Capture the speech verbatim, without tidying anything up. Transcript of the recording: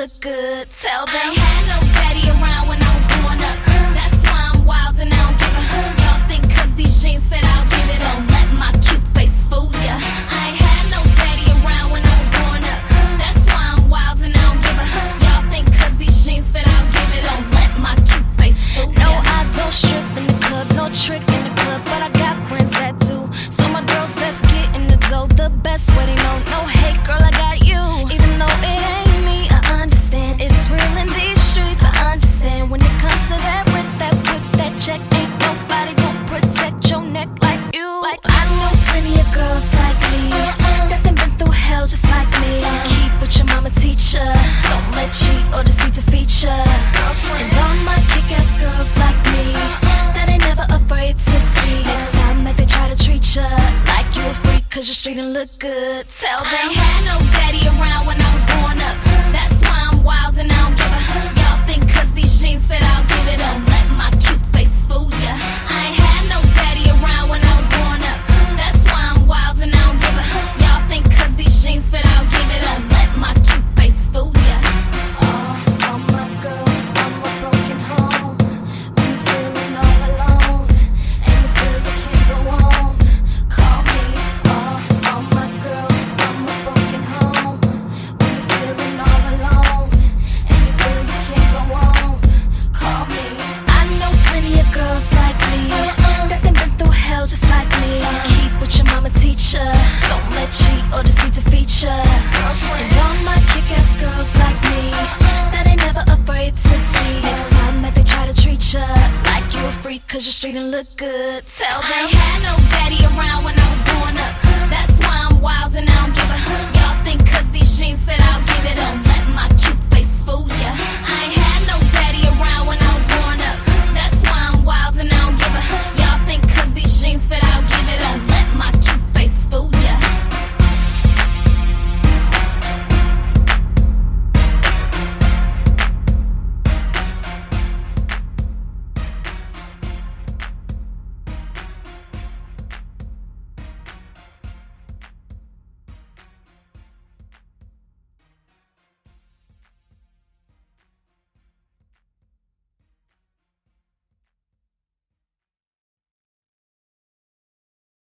look good. Tell them I ain't had no daddy around when I was growing up. That's why I'm wild and I don't give a. Y'all think cause these jeans fit, I'll give it. Don't let my cute face fool ya. I ain't had no daddy around when I was growing up. That's why I'm wild and I don't give a. Y'all think cause these jeans fit, I'll give it. Don't let my cute face fool ya. no, I don't strip in the club, no trick in the club, but I got friends that do. So my girls, let's get in the dough. The best way they know, no hate, girl, I got you. Even though it ain't me, I understand it's real in these streets. I understand when it comes to that rent, that whip, that check, ain't nobody gon' protect your neck like you. Like I know plenty of girls like me that done been through hell just like me. Keep what your mama teach ya. Don't let cheat or deceit defeat ya. And all my kick-ass girls like me that ain't never afraid to speak. Next time that they try to treat ya like you a freak cause you're street and look good. Tell I them ain't had no daddy around when I was growing up. That's why I'm wild and I don't give a. Y'all think cause these jeans fit, I'll give it. Don't let my cute face fool ya. I ain't had no daddy around when I was growing up. That's why I'm wild and I don't give a. Y'all think cause these jeans fit, I'll give it. Don't let my cute face fool ya. all, all my girls from a broken home. When you're feeling all alone and you feel you can't go on, call me. All, all my girls from a broken home. When you're feeling all alone and you feel you can't go on, call me. I know plenty of girls like me that done been through hell just like me. Keep what your mama teach ya. Don't let cheat or deceit defeat ya. And all my kick-ass girls like me that ain't never afraid to speak. Next time that they try to treat ya like you a freak cause you're street and look good. Tell I them ain't had no daddy around when I was growing up. That's why I'm wild and I don't give a. Y'all think cause these jeans fit, I'll give it.